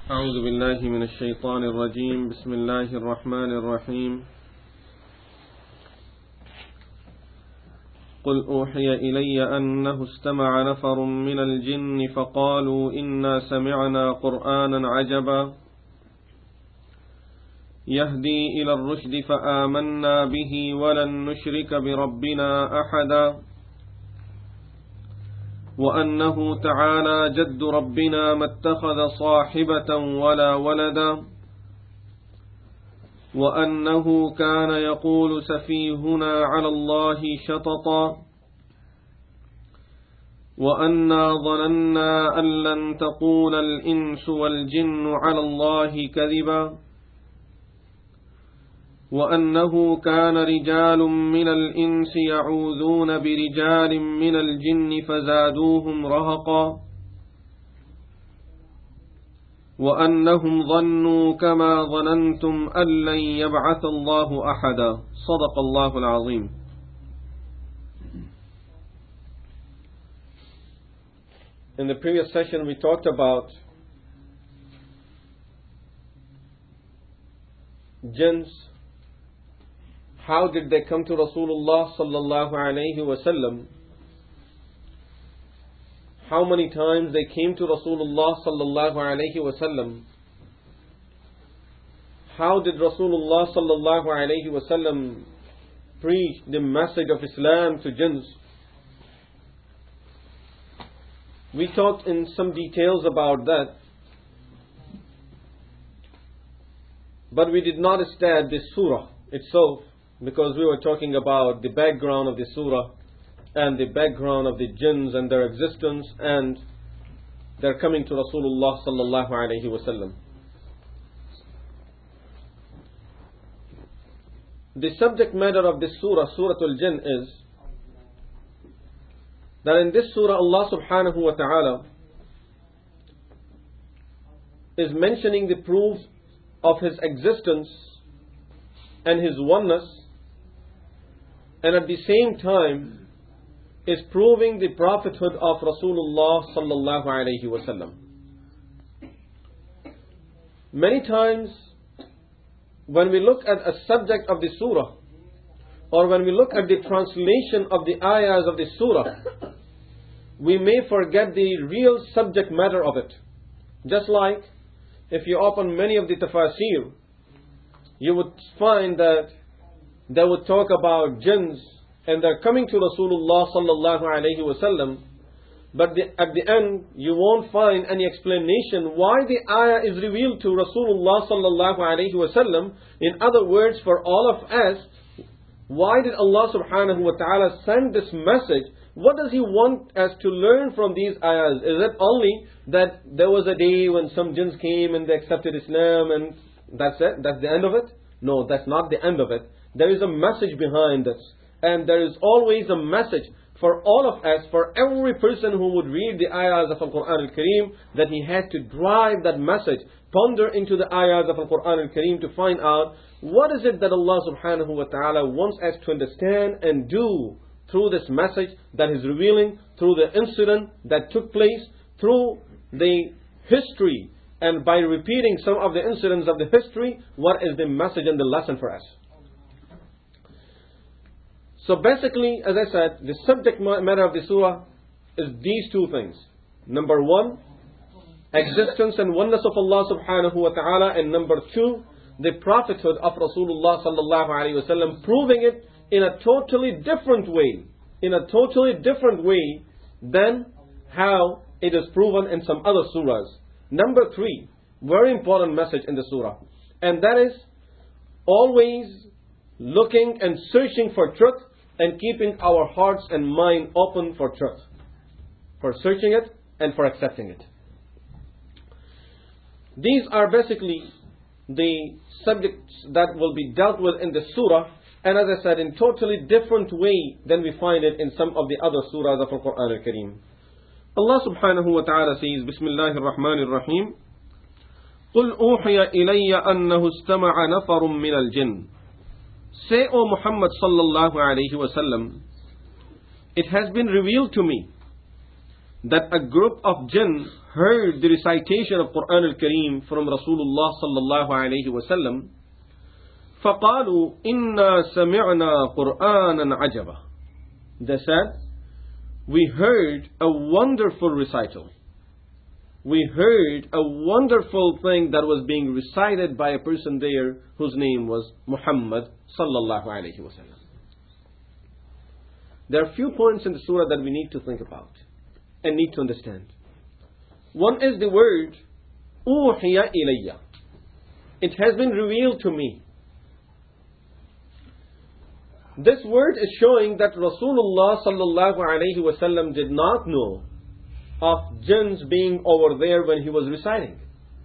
أعوذ بالله من الشيطان الرجيم بسم الله الرحمن الرحيم قل أوحي إلي أنه استمع نفر من الجن فقالوا إنا سمعنا قرآنا عجبا يهدي إلى الرشد فآمنا به ولن نشرك بربنا أحدا وأنه تعالى جد ربنا ما اتخذ صاحبة ولا ولدا وأنه كان يقول سفيهنا على الله شططا وأنا ظننا أن لن تقول الإنس والجن على الله كذبا وأنه كان رجال من الإنس يعوذون برجال من الجن فزادوهم رهقا وأنهم ظنوا كما ظننتم أن لن يبعث الله أحدا صدق الله العظيم. In the previous session we talked about jinns. How did they come to Rasulullah sallallahu alayhi wasallam? How many times they came to Rasulullah sallallahu alayhi wasallam? How did Rasulullah sallallahu alayhi wasallam preach the message of Islam to jinns? We talked in some details about that, but we did not start this surah itself, because we were talking about the background of the surah and the background of the jinns and their existence and their coming to Rasulullah sallallahu alayhi wasallam. The subject matter of this surah, Surah Al-Jinn, is that in this surah Allah subhanahu wa ta'ala is mentioning the proof of His existence and His oneness, and at the same time is proving the prophethood of Rasulullah sallallahu alayhi wasallam. Many times when we look at a subject of the surah, or when we look at the translation of the ayahs of the surah, we may forget the real subject matter of it. Just like if you open many of the tafasir, you would find that they would talk about jinns and they're coming to Rasulullah sallallahu alayhi wasallam, but at the end you won't find any explanation why the ayah is revealed to Rasulullah sallallahu alayhi wasallam. In other words, for all of us, why did Allah subhanahu wa ta'ala send this message? What does He want us to learn from these ayahs? Is it only that there was a day when some jinns came and they accepted Islam and that's it? That's the end of it? No, that's not the end of it. There is a message behind this, and there is always a message for all of us, for every person who would read the ayahs of Al-Quran Al-Kareem, that he had to drive that message, ponder into the ayahs of Al-Quran Al-Kareem to find out what is it that Allah subhanahu wa ta'ala wants us to understand and do through this message that is revealing, through the incident that took place, through the history, and by repeating some of the incidents of the history, what is the message and the lesson for us. So basically, as I said, the subject matter of the surah is these two things. Number one, existence and oneness of Allah subhanahu wa ta'ala, and number two, the prophethood of Rasulullah sallallahu alayhi wa sallam, proving it in a totally different way. In a totally different way than how it is proven in some other surahs. Number three, very important message in the surah, and that is always looking and searching for truth and keeping our hearts and mind open for truth, for searching it and for accepting it. These are basically the subjects that will be dealt with in the surah, and as I said, in totally different way than we find it in some of the other surahs of Al-Quran Al-Kareem. Allah subhanahu wa ta'ala says, Bismillahir Rahmanir Rahim, قُلْ أُوحِيَ إِلَيَّ أَنَّهُ اسْتَمَعَ نَفَرٌ مِّنَ الْجِنِّ. Say, O Muhammad sallallahu alayhi wa sallam, it has been revealed to me that a group of jinn heard the recitation of Quran al-Kareem from Rasulullah sallallahu alayhi wa sallam. فَقَالُوا إِنَّا سَمِعْنَا قُرْآنًا عَجَبًا. They said, we heard a wonderful recital. We heard a wonderful thing that was being recited by a person there whose name was Muhammad sallallahu alayhi wa sallam. There are a few points in the surah that we need to think about and need to understand. One is the word أُوحِيَ إِلَيَّ. It has been revealed to me. This word is showing that Rasulullah sallallahu alayhi wa sallam did not know of jinns being over there when he was reciting.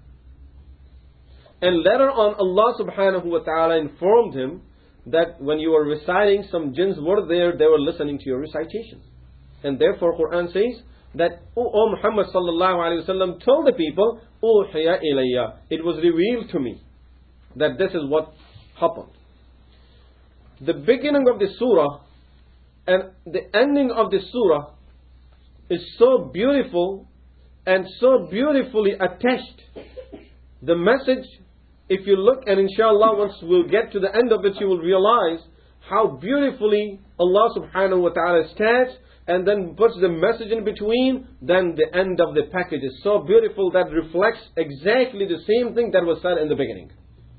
And later on Allah subhanahu wa ta'ala informed him that when you were reciting, some jinns were there, they were listening to your recitation. And therefore Quran says that, O Muhammad sallallahu alayhi wa sallam told the people, أُوحِيَ إِلَيَّ. It was revealed to me that this is what happened. The beginning of the surah and the ending of the surah is so beautiful and so beautifully attached. The message, if you look, and inshallah once we'll get to the end of it, you will realize how beautifully Allah subhanahu wa ta'ala starts and then puts the message in between. Then the end of the package is so beautiful that reflects exactly the same thing that was said in the beginning.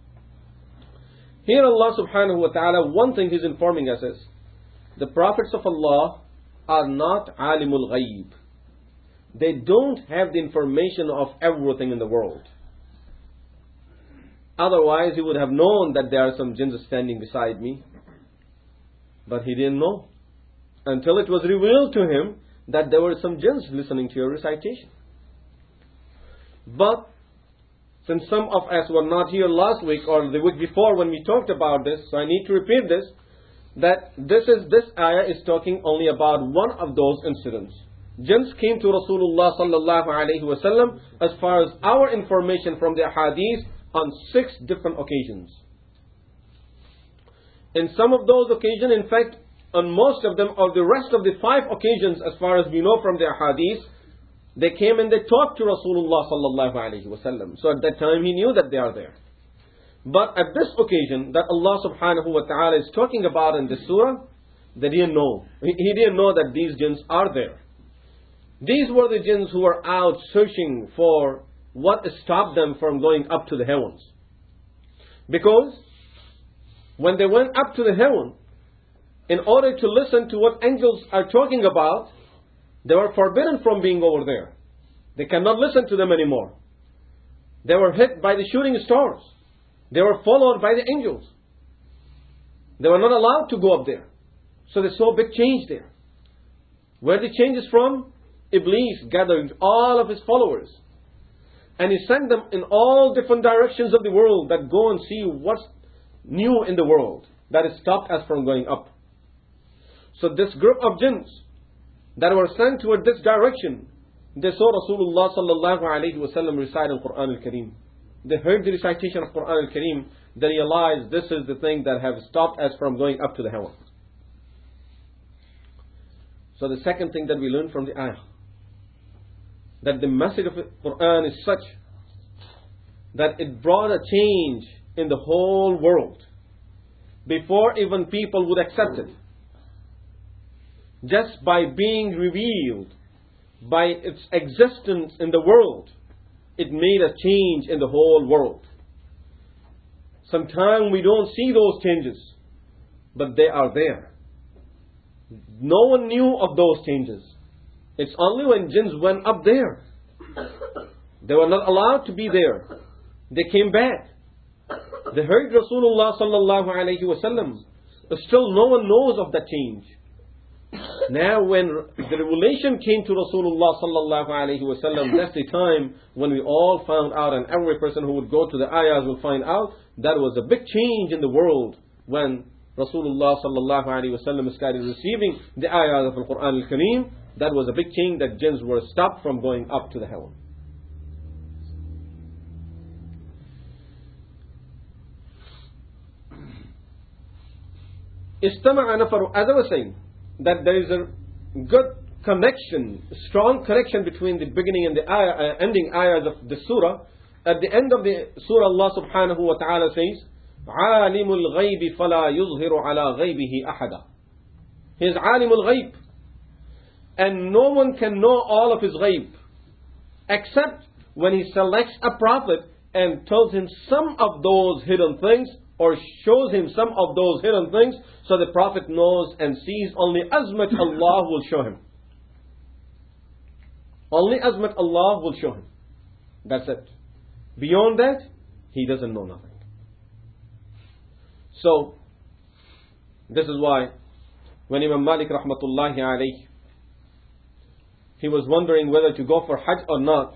Here Allah subhanahu wa ta'ala, one thing He's informing us is, the prophets of Allah are not alimul ghaib. They don't have the information of everything in the world. Otherwise He would have known that there are some jinns standing beside me. But He didn't know until it was revealed to Him that there were some jinns listening to your recitation. But since some of us were not here last week or the week before when we talked about this, so I need to repeat this, that this ayah is talking only about one of those incidents. Jinns came to Rasulullah sallallahu alayhi wa sallam, as far as our information from the hadith, on 6 different occasions. In some of those occasions, in fact, on most of them, or the rest of the 5 occasions, as far as we know from the hadith, they came and they talked to Rasulullah sallallahu alayhi wa sallam. So at that time he knew that they are there. But at this occasion that Allah subhanahu wa ta'ala is talking about in this surah, they didn't know. He didn't know that these jinns are there. These were the jinns who were out searching for what stopped them from going up to the heavens. Because when they went up to the heaven, in order to listen to what angels are talking about, they were forbidden from being over there. They cannot listen to them anymore. They were hit by the shooting stars. They were followed by the angels. They were not allowed to go up there. So they saw a big change there. Where the change is from? Iblis gathered all of his followers. And he sent them in all different directions of the world, that go and see what's new in the world that has stopped us from going up. So this group of jinns that were sent toward this direction, they saw Rasulullah sallallahu alayhi wa sallam recite al-Quran al-Kareem. They heard the recitation of Quran al-Kareem. They realized this is the thing that has stopped us from going up to the heavens. So the second thing that we learn from the ayah, that the message of the Quran is such that it brought a change in the whole world before even people would accept it. Just by being revealed, by its existence in the world, it made a change in the whole world. Sometimes we don't see those changes, but they are there. No one knew of those changes. It's only when jinns went up there. They were not allowed to be there. They came back. They heard Rasulullah sallallahu alayhi wa sallam. Still no one knows of that change. Now when the revelation came to Rasulullah sallallahu alayhi wa sallam, that's the time when we all found out, and every person who would go to the ayahs will find out, that was a big change in the world when Rasulullah sallallahu alayhi wa sallam started receiving the ayahs of the Quran al-Kareem. That was a big change, that jinns were stopped from going up to the heaven. Istama'a nafaru, as I was saying, that there is a good connection, strong connection between the beginning and the ending ayahs of the surah. At the end of the surah, Allah subhanahu wa ta'ala says, عَالِمُ الْغَيْبِ فَلَا يُظْهِرُ عَلَى غَيْبِهِ أَحَدًا. He is عَالِمُ الْغَيْبِ, and no one can know all of his ghaib, except when he selects a prophet and tells him some of those hidden things, or shows him some of those hidden things, so the prophet knows and sees only as much Allah will show him. Only as much Allah will show him. That's it. Beyond that, he doesn't know nothing. So, this is why when Imam Malik rahmatullahi alayhi, he was wondering whether to go for Hajj or not,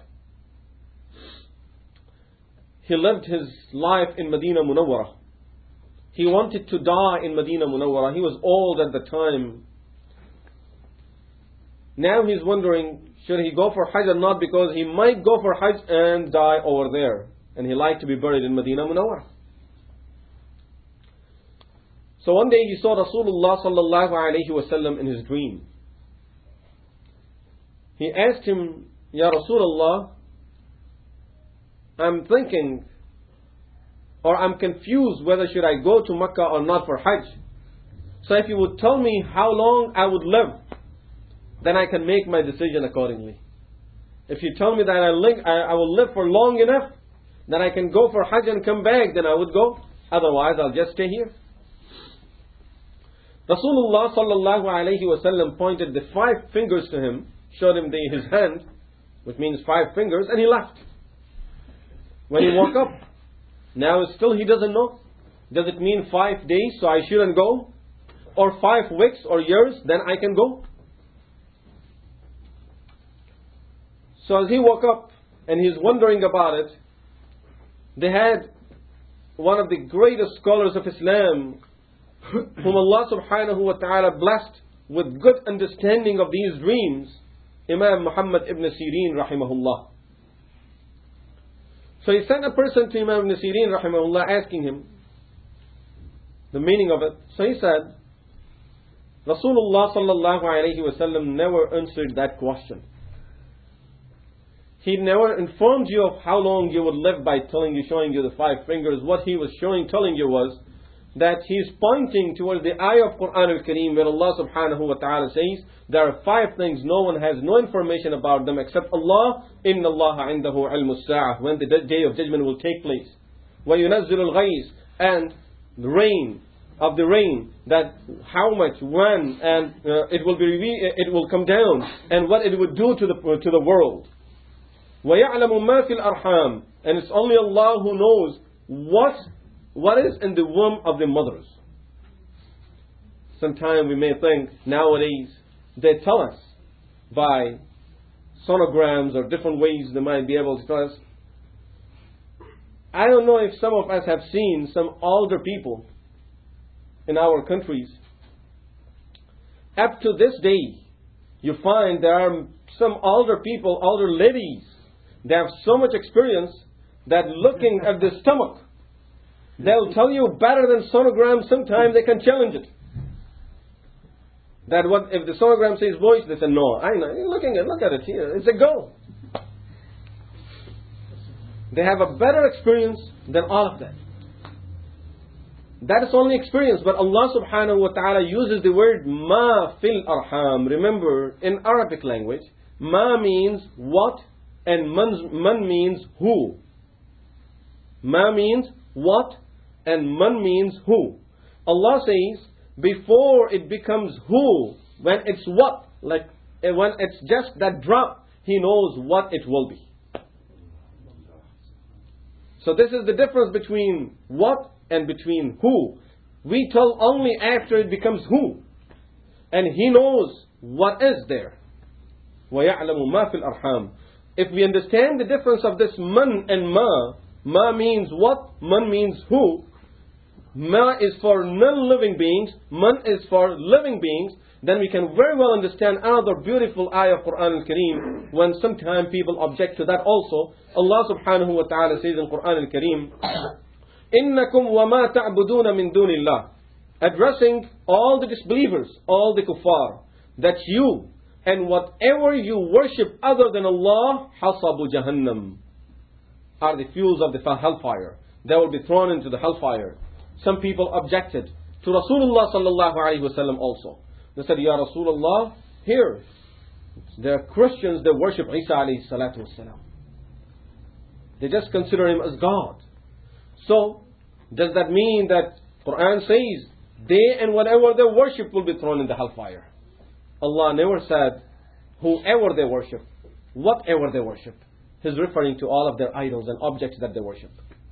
he lived his life in Medina Munawwarah. He wanted to die in Medina Munawwarah. He was old at the time. Now he's wondering, should he go for Hajj or not, because he might go for Hajj and die over there. And he liked to be buried in Medina Munawwarah. So one day he saw Rasulullah sallallahu alayhi wa sallam in his dream. He asked him, Ya Rasulullah, I'm thinking, or I'm confused whether should I go to Mecca or not for Hajj. So if you would tell me how long I would live, then I can make my decision accordingly. If you tell me that I will live for long enough, then I can go for Hajj and come back, then I would go. Otherwise, I'll just stay here. Rasulullah sallallahu alayhi wa sallam pointed the 5 fingers to him, showed him his hand, which means 5 fingers, and he left. When he woke up, now still he doesn't know. Does it mean 5 days, so I shouldn't go? Or 5 weeks or years, then I can go? So as he woke up and he's wondering about it, they had one of the greatest scholars of Islam, whom Allah subhanahu wa ta'ala blessed with good understanding of these dreams, Imam Muhammad ibn Sirin rahimahullah. So he sent a person to Imam ibn Sirin rahimahullah asking him the meaning of it. So he said, Rasulullah sallallahu alayhi wa sallam never answered that question. He never informed you of how long you would live by showing you the 5 fingers. What he was telling you was that he is pointing towards the ayah of Quran al-Kareem, where Allah subhanahu wa ta'ala says, there are 5 things no one has no information about them except Allah. Inna Allah indahu ilmu as-sa'ah, when the day of judgment will take place. وَيُنَزِّلُ الْغَيْثِ, and the rain, of the rain, that how much, when, and it will come down, and what it would do to the world. وَيَعْلَمُ مَا فِي الْأَرْحَامِ, and it's only Allah who knows what is in the womb of the mothers. Sometimes we may think nowadays they tell us by sonograms or different ways they might be able to tell us. I don't know if some of us have seen some older people in our countries. Up to this day, you find there are some older people, older ladies, they have so much experience that looking at the stomach, they'll tell you better than sonogram. Sometimes they can challenge it. That what if the sonogram says voice, they say no. I know. Look at it here. It's a go. They have a better experience than all of that. That is only experience, but Allah subhanahu wa ta'ala uses the word ma fil arham. Remember, in Arabic language, ma means what, and man means who. Ma means what, and man means who. Allah says, before it becomes who, when it's what, like when it's just that drop, He knows what it will be. So this is the difference between what and between who. We tell only after it becomes who. And He knows what is there. وَيَعْلَمُ مَا فِي الْأَرْحَامِ. If we understand the difference of this man and ma means what, man means who. Ma is for non-living beings, man is for living beings. Then we can very well understand another beautiful ayah of Quran al-Kareem, when sometimes people object to that also. Allah subhanahu wa ta'ala says in Quran al-Kareem, إِنَّكُمْ وَمَا تَعْبُدُونَ مِن دُونِ اللَّهِ, addressing all the disbelievers, all the kuffar, that you and whatever you worship other than Allah, hasabu jahannam, are the fuels of the hellfire. They will be thrown into the hellfire. Some people objected to Rasulullah sallallahu alaihi wasallam also. They said, Ya Rasulullah, here, there are Christians that worship Isa alayhi salatu wasalam. They just consider him as God. So, does that mean that Quran says they and whatever they worship will be thrown in the hellfire? Allah never said whoever they worship, whatever they worship. He's referring to all of their idols and objects that they worship.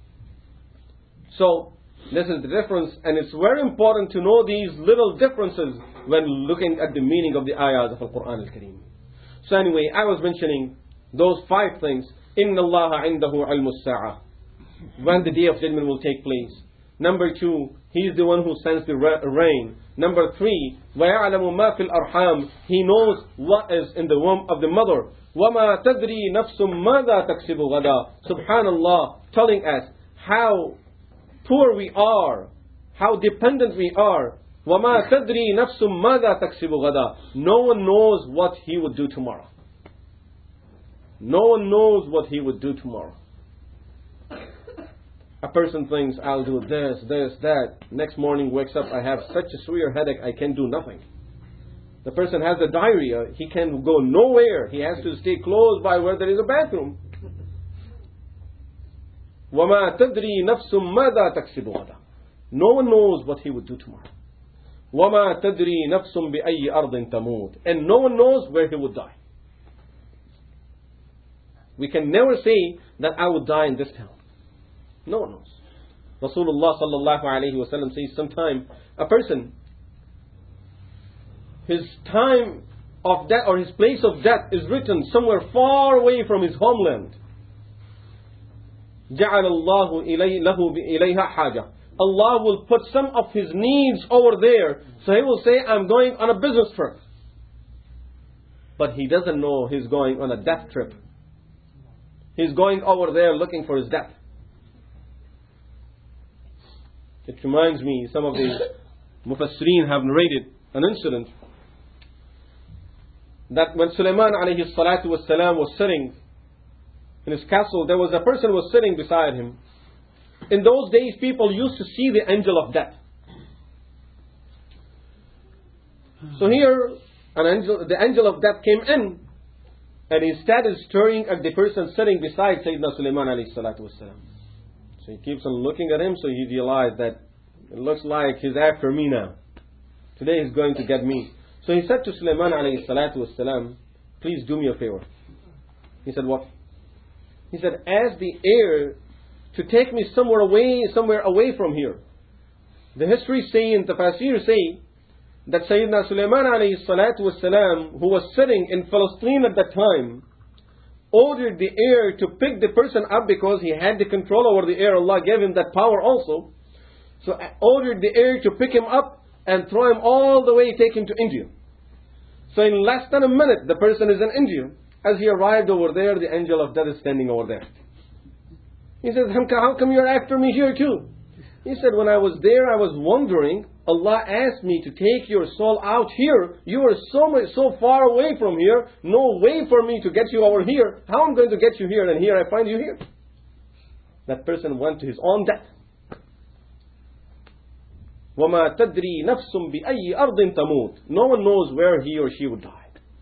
So, this is the difference, and it's very important to know these little differences when looking at the meaning of the ayahs of the Quran al-Kareem. So anyway, I was mentioning those 5 things. Inna Allah indahu ilmu as-sa'ah. When the day of judgment will take place. Number 2, He is the one who sends the rain. Number 3, وَيَعْلَمُ مَا فِي الْأَرْحَامِ. He knows what is in the womb of the mother. وَمَا تَدْرِي نَفْسٌ مَاذَا تَكْسِبُ غَدًا. Subhanallah, telling us how poor we are, how dependent we are. وَمَا تَدْرِي نَفْسٌ مَاذَا تَكْسِبُ غَدًا. No one knows what he would do tomorrow. No one knows what he would do tomorrow. A person thinks, I'll do this, that. Next morning wakes up, I have such a severe headache, I can do nothing. The person has a diarrhea, he can go nowhere. He has to stay close by where there is a bathroom. وَمَا تَدْرِي نَفْسٌ مَاذَا تَكْسِبُ غَدًا. No one knows what he would do tomorrow. وَمَا تَدْرِي نَفْسٌ بِأَيِّ أَرْضٍ تَمُوتُ. And no one knows where he would die. We can never say that I would die in this town. No one knows. Rasulullah sallallahu alayhi wa sallam says sometime a person, his time of death or his place of death is written somewhere far away from his homeland. جَعَلَ اللَّهُ لَهُ إِلَيْهَا حَاجَةً. Allah will put some of his needs over there. So he will say, I'm going on a business trip. But he doesn't know he's going on a death trip. He's going over there looking for his death. It reminds me, some of the Mufassireen have narrated an incident that when Sulaiman alayhi salatu wassalam was sitting in his castle, there was a person who was sitting beside him. In those days, people used to see the angel of death. So here, the angel of death came in, and he started staring at the person sitting beside Sayyidina Sulaiman alayhi salatu wassalam. So he keeps on looking at him, so he realized that it looks like he's after me now. Today he's going to get me. So he said to Sulaiman alayhi salatu wassalam, please do me a favor. He said, what? He said, ask the air to take me somewhere away from here. The history say, and the Tafasir say, that Sayyidina Sulaiman alayhi salatu wassalam, who was sitting in Palestine at that time, ordered the air to pick the person up because he had the control over the air. Allah gave him that power also. So ordered the air to pick him up and throw him all the way, take him to India. So in less than a minute, the person is in India. As he arrived over there, the angel of death is standing over there. He says, how come you're after me here too? He said, when I was there, I was wondering, Allah asked me to take your soul out here. You are so far away from here. No way for me to get you over here. How am I going to get you here? And here I find you here. That person went to his own death. وَمَا تَدْرِي نَفْسٌ بِأَيِّ أَرْضٍ تَمُوتُ. No one knows where he or she would die.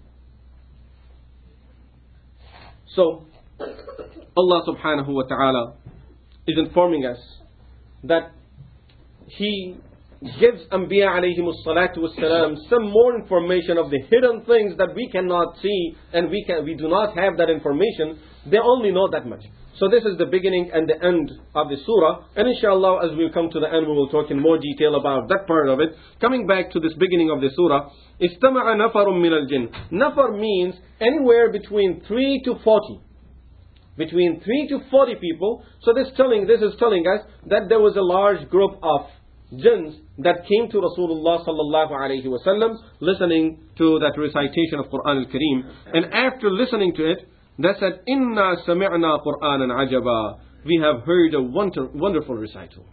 So, Allah subhanahu wa ta'ala is informing us that He gives Anbiya alayhimus salatu wassalam some more information of the hidden things that we cannot see, and we do not have that information. They only know that much. So this is the beginning and the end of the surah, and inshallah as we come to the end we will talk in more detail about that part of it. Coming back to this beginning of the surah, استمع نفر من الجن. Nafar means anywhere between 3 to 40. Between 3 to 40 people. So this is telling us that there was a large group of jinns that came to Rasulullah sallallahu alayhi wa sallam, listening to that recitation of Quran al-Kareem. And after listening to it, they said, Inna sami'na Qur'anan ajaba. We have heard a wonderful recital.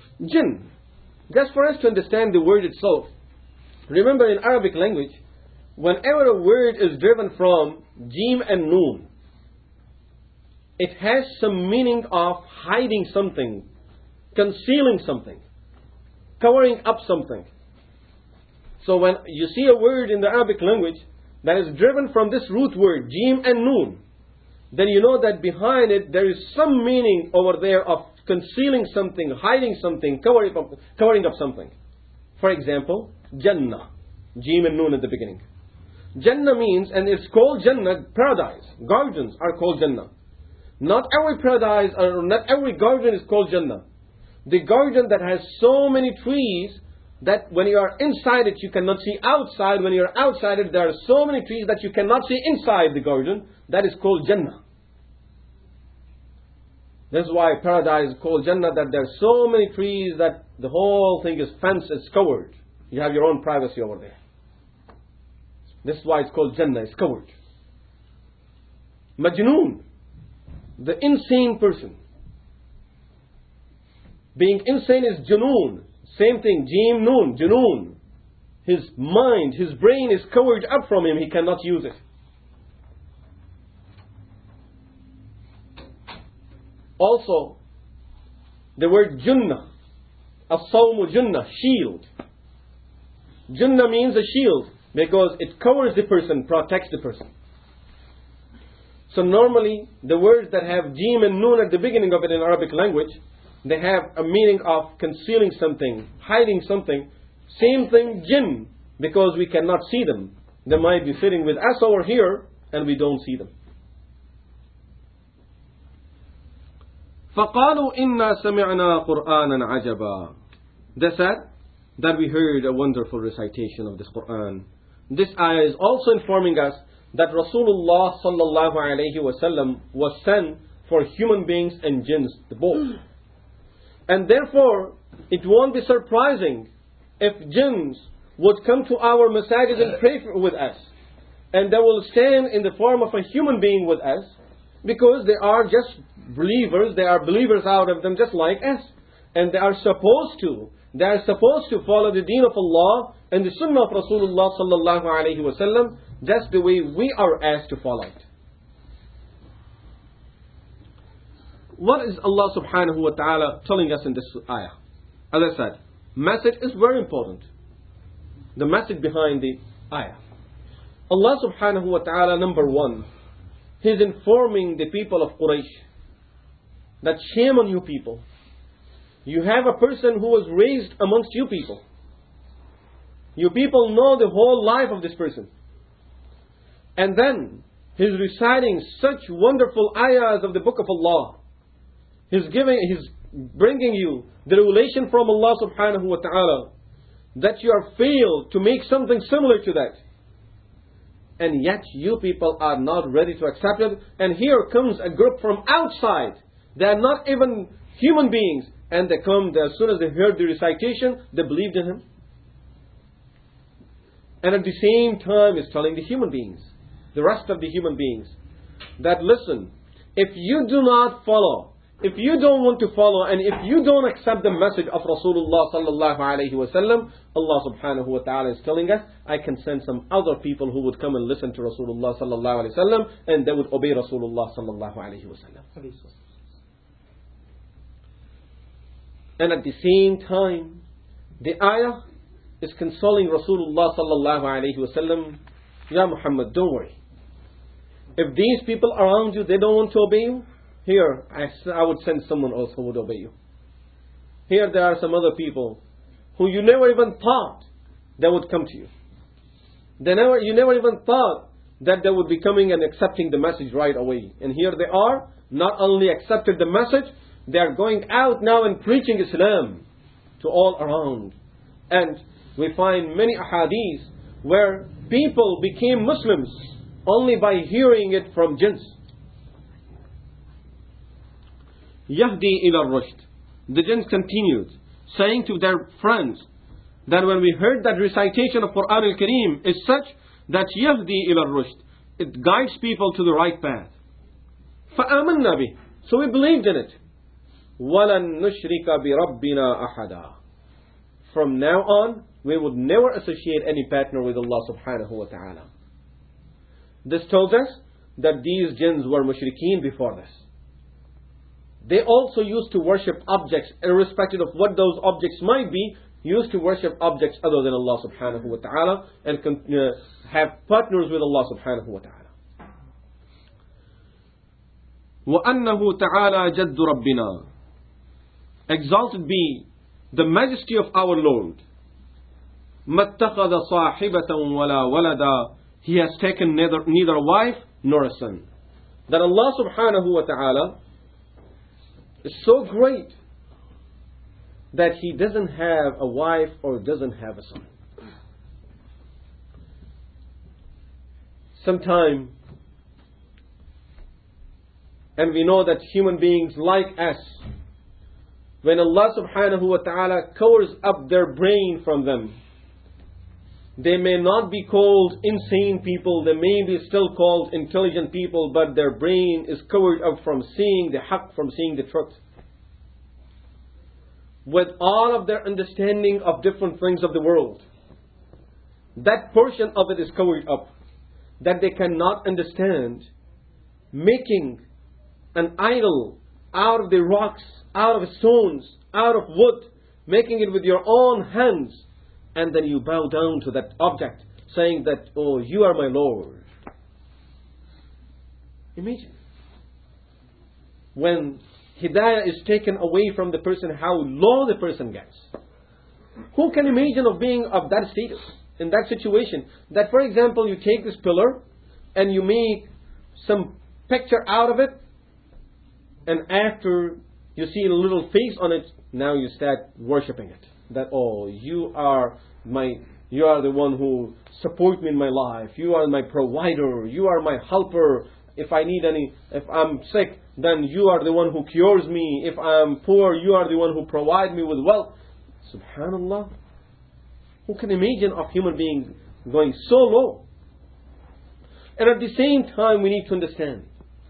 Jinn. Just for us to understand the word itself. Remember in Arabic language, whenever a word is driven from Jim and Noon, it has some meaning of hiding something, concealing something, covering up something. So when you see a word in the Arabic language that is driven from this root word, Jim and Noon, then you know that behind it there is some meaning over there of concealing something, hiding something, covering up something. For example, Jannah, Jim and Noon at the beginning. Jannah means, and it's called Jannah, paradise. Gardens are called Jannah. Not every paradise or not every garden is called Jannah. The garden that has so many trees that when you are inside it you cannot see outside. When you are outside it there are so many trees that you cannot see inside the garden. That is called Jannah. That's why paradise is called Jannah, that there are so many trees that the whole thing is fenced, it's covered. You have your own privacy over there. This is why it's called Jannah, it's covered. Majnoon, the insane person. Being insane is Junoon. Same thing, Jim, Noon, Junoon. His mind, his brain is covered up from him, he cannot use it. Also, the word Junnah, as-sawmu Junnah, shield. Junnah means a shield because it covers the person, protects the person. So normally, the words that have Jim and Noon at the beginning of it in Arabic language, they have a meaning of concealing something, hiding something. Same thing, Jinn, because we cannot see them. They might be sitting with us over here and we don't see them. فَقَالُوا إِنَّا سَمِعْنَا قُرْآنًا عَجَبًا. They said that we heard a wonderful recitation of this Qur'an. This ayah is also informing us that Rasulullah sallallahu alayhi wasallam was sent for human beings and jinns, the both. And therefore, it won't be surprising if jinns would come to our masajid and pray with us. And they will stand in the form of a human being with us, because they are just believers, they are believers out of them just like us. And they are supposed to follow the deen of Allah and the sunnah of Rasulullah sallallahu alayhi wasallam just the way we are asked to follow it. What is Allah subhanahu wa ta'ala telling us in this ayah? As I said, message is very important. The message behind the ayah. Allah subhanahu wa ta'ala, number one, He is informing the people of Quraysh that shame on you people. You have a person who was raised amongst you people. You people know the whole life of this person. And then He's reciting such wonderful ayahs of the book of Allah. He's bringing you the revelation from Allah subhanahu wa ta'ala that you are failed to make something similar to that. And yet you people are not ready to accept it. And here comes a group from outside. They are not even human beings. And they come, as soon as they heard the recitation, they believed in Him. And at the same time, He's telling the human beings, the rest of the human beings, that listen, if you do not follow, if you don't want to follow, and if you don't accept the message of Rasulullah sallallahu alayhi wa sallam, Allah subhanahu wa ta'ala is telling us, I can send some other people who would come and listen to Rasulullah sallallahu alayhi wa sallam, and they would obey Rasulullah sallallahu alayhi wa sallam. And at the same time, the ayah is consoling Rasulullah sallallahu alayhi wa sallam, Ya Muhammad, don't worry. If these people around you, they don't want to obey you, here, I would send someone else who would obey you. Here there are some other people who you never even thought they would come to you. You never even thought that they would be coming and accepting the message right away. And here they are, not only accepted the message, they are going out now and preaching Islam to all around. And we find many ahadith where people became Muslims only by hearing it from jinns. Yahdi ila rushd. The jinns continued, saying to their friends that when we heard that recitation of Quran al-Kareem is such that Yahdi ila rushd, it guides people to the right path. فَآمَنَّا بِهِ. So we believed in it. وَلَن نُشْرِكَ بِرَبِّنَا أَحَدًا. from now on, we would never associate any partner with Allah subhanahu wa ta'ala. This tells us that these jinns were mushrikeen before this. They also used to worship objects, irrespective of what those objects might be, used to worship objects other than Allah subhanahu wa ta'ala, and have partners with Allah subhanahu wa ta'ala. وَأَنَّهُ تَعَالَى جَدُّ رَبِّنَا. Exalted be the majesty of our Lord. مَتَّخَذَ صَاحِبَةً وَلَا وَلَدًا. He has taken neither a wife nor a son. That Allah subhanahu wa ta'ala is so great that He doesn't have a wife or doesn't have a son. Sometime, and we know that human beings like us, when Allah subhanahu wa ta'ala covers up their brain from them, they may not be called insane people, they may be still called intelligent people, but their brain is covered up from seeing the haqq, from seeing the truth. With all of their understanding of different things of the world, that portion of it is covered up, that they cannot understand. Making an idol out of the rocks, out of stones, out of wood, making it with your own hands, and then you bow down to that object, saying that, oh, you are my Lord. Imagine. When Hidayah is taken away from the person, how low the person gets. Who can imagine of being of that status, in that situation? That, for example, you take this pillar and you make some picture out of it, and after you see a little face on it, now you start worshipping it. That, oh, you are the one who supports me in my life. You are my provider. You are my helper. If I'm sick, then you are the one who cures me. If I'm poor, you are the one who provides me with wealth. Subhanallah. Who can imagine of human being going so low? And at the same time, we need to understand,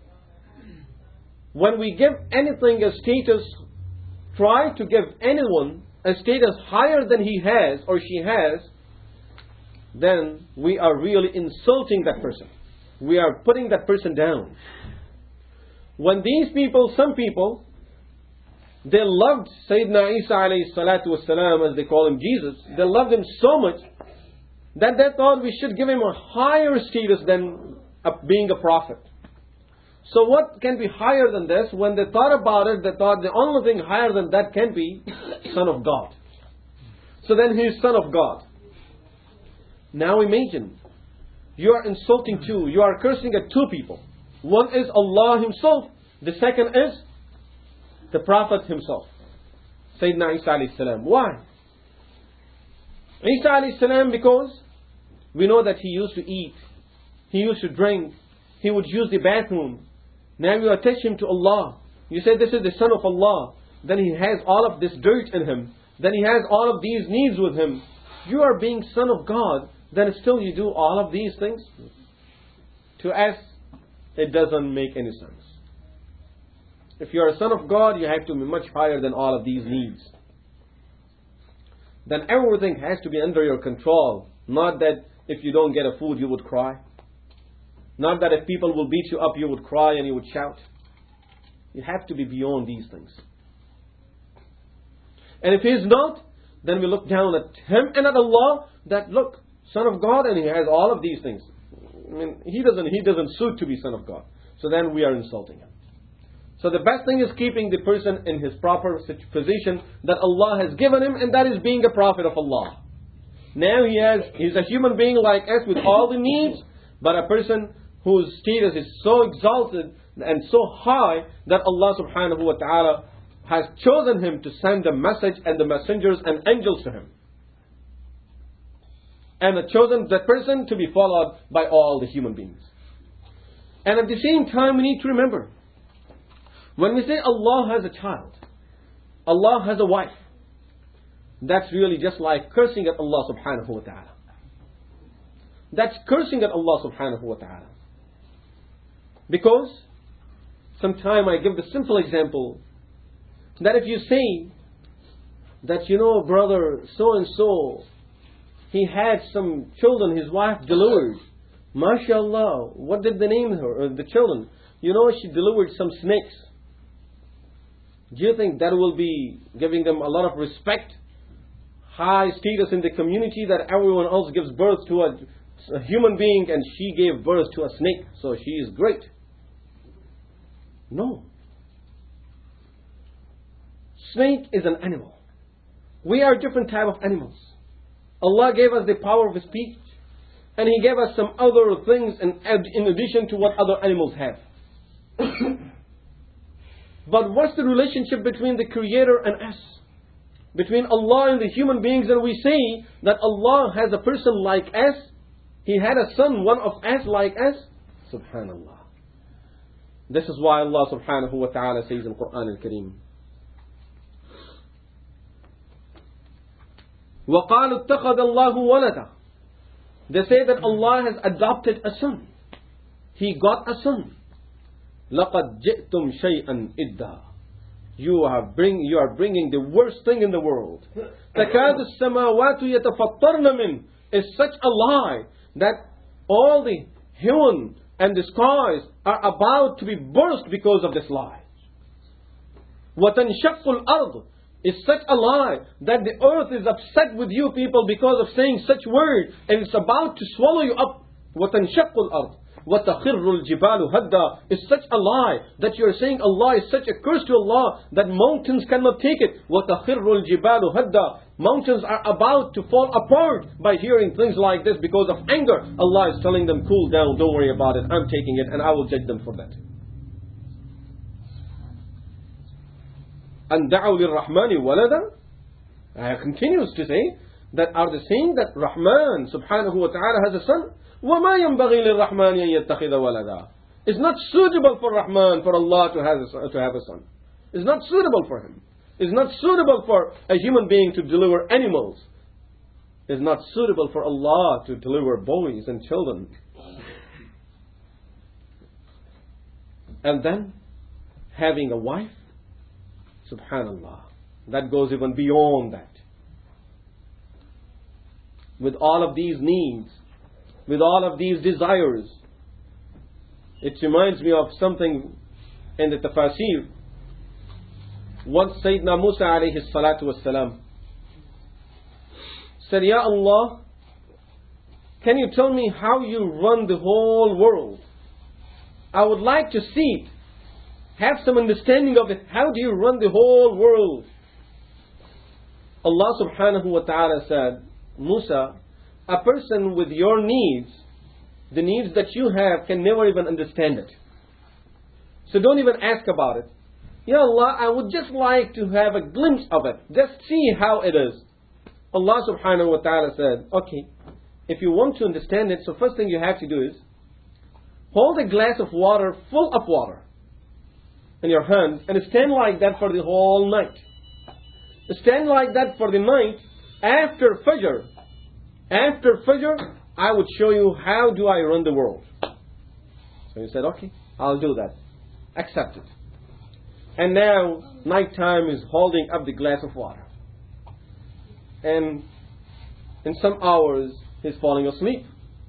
when we give anything a status, try to give anyone a status higher than he has or she has, then we are really insulting that person. We are putting that person down. When these people, some people, they loved Sayyidina Isa alayhi salatu wasalam, as they call him Jesus, they loved him so much that they thought we should give him a higher status than being a prophet. So what can be higher than this? When they thought about it, they thought the only thing higher than that can be Son of God. So then he is Son of God. Now imagine, you are insulting two, you are cursing at two people. One is Allah Himself, the second is the Prophet himself, Sayyidina Isa alayhi salam. Why? Isa alayhi salam, because we know that he used to eat, he used to drink, he would use the bathroom. Now you attach him to Allah. You say this is the son of Allah. Then he has all of this dirt in him. Then he has all of these needs with him. You are being son of God, then still you do all of these things? To us, it doesn't make any sense. If you are a son of God, you have to be much higher than all of these needs. Then everything has to be under your control. Not that if you don't get a food, you would cry. Not that if people will beat you up, you would cry and you would shout. You have to be beyond these things. And if he is not, then we look down at him and at Allah, that look, son of God, and he has all of these things. I mean, he doesn't suit to be son of God. So then we are insulting him. So the best thing is keeping the person in his proper position that Allah has given him, and that is being a prophet of Allah. Now he's a human being like us with all the needs, but a person whose status is so exalted and so high that Allah subhanahu wa ta'ala has chosen him to send the message and the messengers and angels to him. And has chosen that person to be followed by all the human beings. And at the same time, we need to remember, when we say Allah has a child, Allah has a wife, that's really just like cursing at Allah subhanahu wa ta'ala. That's cursing at Allah subhanahu wa ta'ala. Because, sometime I give the simple example, that if you say that, brother so and so, he had some children, his wife delivered. MashaAllah, what did they name her, the children? She delivered some snakes. Do you think that will be giving them a lot of respect, high status in the community, that everyone else gives birth to a human being and she gave birth to a snake, so she is great? No. Snake is an animal. We are different type of animals. Allah gave us the power of speech, and He gave us some other things in addition to what other animals have. But what's the relationship between the Creator and us? Between Allah and the human beings, and we say that Allah has a person like us. He had a son, one of us like us. Subhanallah. This is why Allah subhanahu wa ta'ala says in Quran al-Kareem, وَقَالُوا اتَّخَذَ اللَّهُ وَلَدًا. They say that Allah has adopted a son. He got a son. لَقَدْ جِئْتُمْ شَيْئًا إِدَّا. You are bringing the worst thing in the world. تَكَادُ السَّمَاوَاتُ يَتَفَطَّرْنَ مِنْ is such a lie that all the heaven and the skies are about to be burst because of this lie. وَتَنْشَقُّ الْأَرْضُ is such a lie that the earth is upset with you people because of saying such word, and it's about to swallow you up. وَتَنْشَقُّ الْأَرْضُ وَتَخِرُّ الْجِبَالُ هَدًّا is such a lie that you're saying Allah is such a curse to Allah that mountains cannot take it. وَتَخِرُّ الْجِبَالُ هَدًّا. Mountains are about to fall apart by hearing things like this because of anger. Allah is telling them, cool down, don't worry about it, I'm taking it and I will judge them for that. أَنْ دَعَوْا لِلرَّحْمَنِ وَلَدًا. Continues to say that are they saying that Rahman subhanahu wa ta'ala has a son? وَمَا يَنْبَغِي لِلرَّحْمَنِ أَنْ يَتَّخِذَ وَلَدًا. It's not suitable for Rahman, for Allah to have a son. It's not suitable for him. It's not suitable for a human being to deliver animals. It's not suitable for Allah to deliver boys and children. And then having a wife, subhanallah, that goes even beyond that. With all of these needs, with all of these desires, it reminds me of something in the tafasir. Once Sayyidina Musa alayhi salatu wassalam said, Ya Allah, can you tell me how you run the whole world? I would like to see it, have some understanding of it. How do you run the whole world? Allah subhanahu wa ta'ala said, Musa, a person with your needs, the needs that you have, can never even understand it. So don't even ask about it. Ya Allah, I would just like to have a glimpse of it. Just see how it is. Allah subhanahu wa ta'ala said, okay, if you want to understand it, so first thing you have to do is hold a glass of water full of water in your hand and stand like that for the whole night. Stand like that for the night. After Fajr, I would show you how do I run the world. So he said, okay, I'll do that. Accept it. And now, nighttime is holding up the glass of water. And in some hours, he's falling asleep.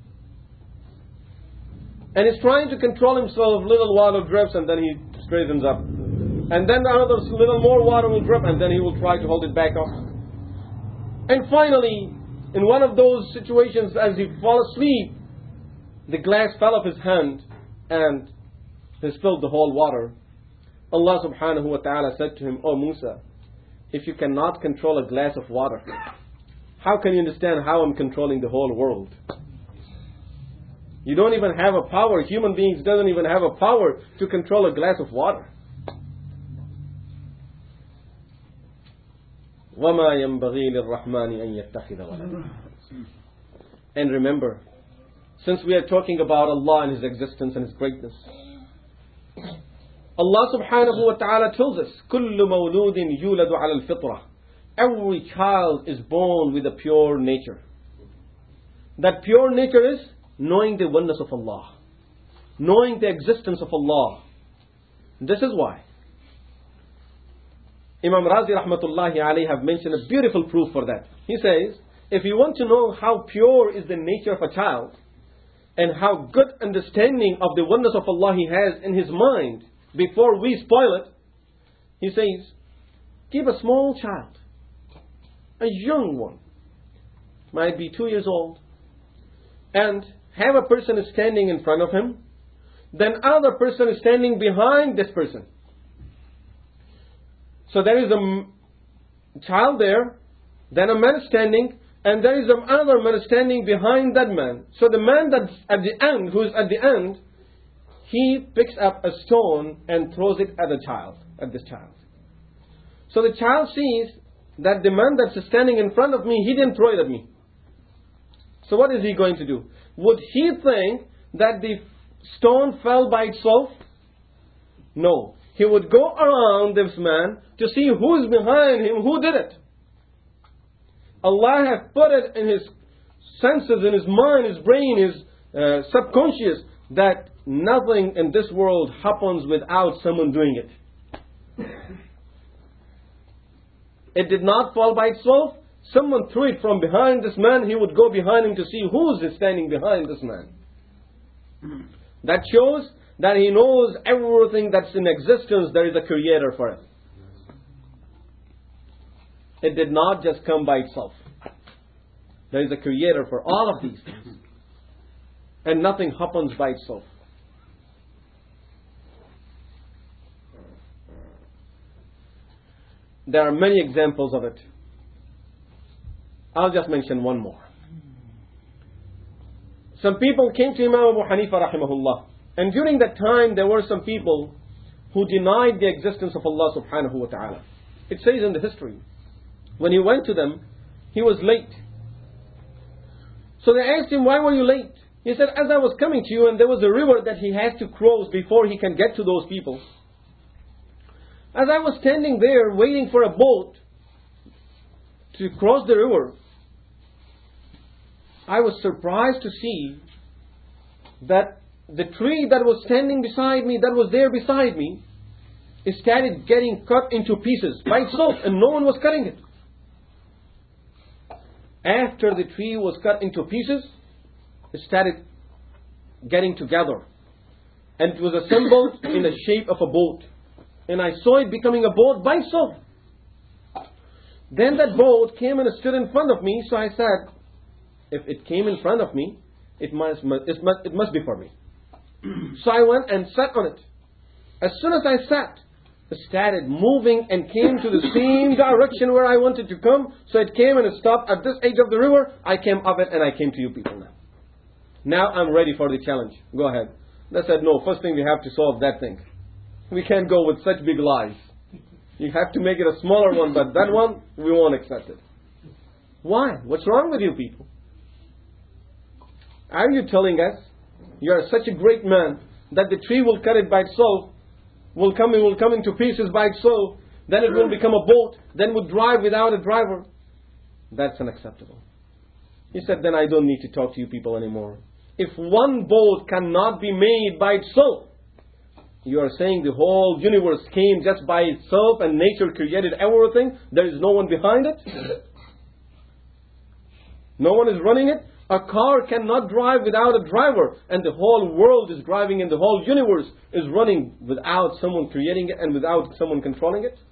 And he's trying to control himself. Little water drips and then he straightens up. And then another little more water will drip and then he will try to hold it back up. And finally, in one of those situations, as he fell asleep, the glass fell off his hand and he spilled the whole water. Allah subhanahu wa ta'ala said to him, Oh Musa, if you cannot control a glass of water, how can you understand how I'm controlling the whole world? You don't even have a power. Human beings doesn't even have a power to control a glass of water. وَمَا يَنْبَغِي لِلرَّحْمَنِ أَنْ يَتَّخِذَ وَلَدًا. And remember, since we are talking about Allah and His existence and His greatness, Allah subhanahu wa ta'ala tells us, كُلُّ مَوْلُودٍ يُولَدُ عَلَى الْفِطْرَةِ. Every child is born with a pure nature. That pure nature is knowing the oneness of Allah, knowing the existence of Allah. This is why Imam Razi rahmatullahi alayhi have mentioned a beautiful proof for that. He says, if you want to know how pure is the nature of a child, and how good understanding of the oneness of Allah he has in his mind before we spoil it, he says, keep a small child, a young one, might be 2 years old, and have a person standing in front of him, then another person is standing behind this person. So there is a child there, then a man standing, and there is another man standing behind that man. So the man that's at the end, who is at the end, he picks up a stone and throws it at the child, at this child. So the child sees that the man that's standing in front of me, he didn't throw it at me. So what is he going to do? Would he think that the stone fell by itself? No. He would go around this man to see who is behind him, who did it. Allah has put it in his senses, in his mind, his brain, his subconscious, that nothing in this world happens without someone doing it. It did not fall by itself. Someone threw it from behind this man. He would go behind him to see who is standing behind this man. That shows that he knows everything that's in existence. There is a creator for it. It did not just come by itself. There is a creator for all of these things. And nothing happens by itself. There are many examples of it. I'll just mention one more. Some people came to Imam Abu Hanifa rahimahullah. And during that time there were some people who denied the existence of Allah subhanahu wa ta'ala. It says in the history, when he went to them, he was late. So they asked him, why were you late? He said, as I was coming to you and there was a river that he has to cross before he can get to those people. As I was standing there waiting for a boat to cross the river, I was surprised to see that the tree that was standing beside me, that was there beside me, it started getting cut into pieces by itself and no one was cutting it. After the tree was cut into pieces, it started getting together. And it was assembled in the shape of a boat. And I saw it becoming a boat by itself. Then that boat came and stood in front of me. So I said, if it came in front of me, it must be for me. So I went and sat on it. As soon as I sat, it started moving and came to the same direction where I wanted to come. So it came and it stopped at this edge of the river. I came up it and I came to you people now. Now I'm ready for the challenge. Go ahead. They said, no, first thing we have to solve that thing. We can't go with such big lies. You have to make it a smaller one, but that one, we won't accept it. Why? What's wrong with you people? Are you telling us you are such a great man that the tree will cut it by itself, will come into pieces by itself, then it will become a boat, then would drive without a driver? That's unacceptable. He said, then I don't need to talk to you people anymore. If one boat cannot be made by itself, you are saying the whole universe came just by itself and nature created everything, there is no one behind it? No one is running it? A car cannot drive without a driver, and the whole world is driving and the whole universe is running without someone creating it and without someone controlling it?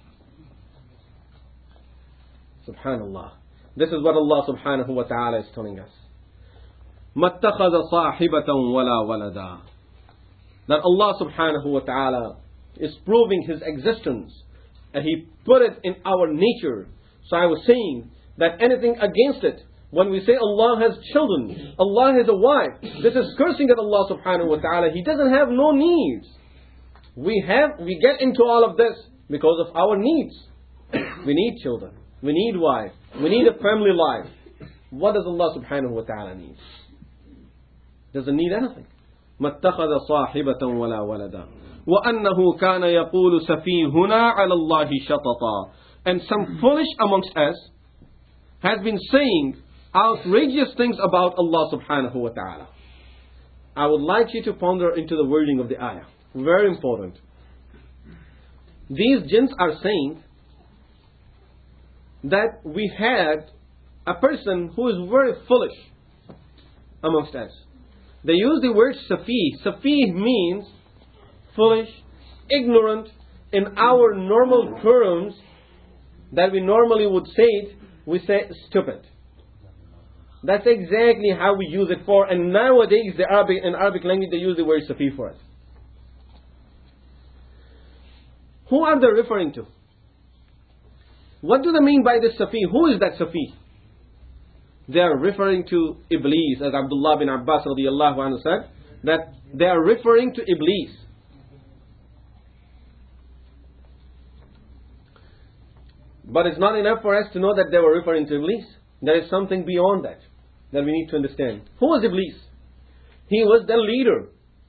Subhanallah. This is what Allah subhanahu wa ta'ala is telling us. مَتَّخَذَ صَاحِبَةً وَلَا وَلَدًا. That Allah subhanahu wa ta'ala is proving His existence, and He put it in our nature. So I was saying that anything against it, when we say Allah has children, Allah has a wife, this is cursing at Allah subhanahu wa ta'ala. He doesn't have no needs. We get into all of this because of our needs. We need children. We need wife. We need a family life. What does Allah subhanahu wa ta'ala need? Doesn't need anything. مَتَّخَذَ صَاحِبَةً وَلَا وَلَدًا وَأَنَّهُ كَانَ يَقُولُ سَفِيهُنَا عَلَى اللَّهِ شَطَطًا. And some foolish amongst us has been saying outrageous things about Allah subhanahu wa ta'ala. I would like you to ponder into the wording of the ayah. Very important. These jinns are saying that we had a person who is very foolish amongst us. They use the word Safi. Safi means foolish, ignorant. In our normal terms that we normally would say it, we say stupid. That's exactly how we use it for. And nowadays, in Arabic language, they use the word Safi for it. Who are they referring to? What do they mean by this Safi? Who is that Safi? They are referring to Iblis, as Abdullah bin Abbas radiallahu anhu said, that they are referring to Iblis. But it's not enough for us to know that they were referring to Iblis. There is something beyond that we need to understand. Who was Iblis? He was the leader.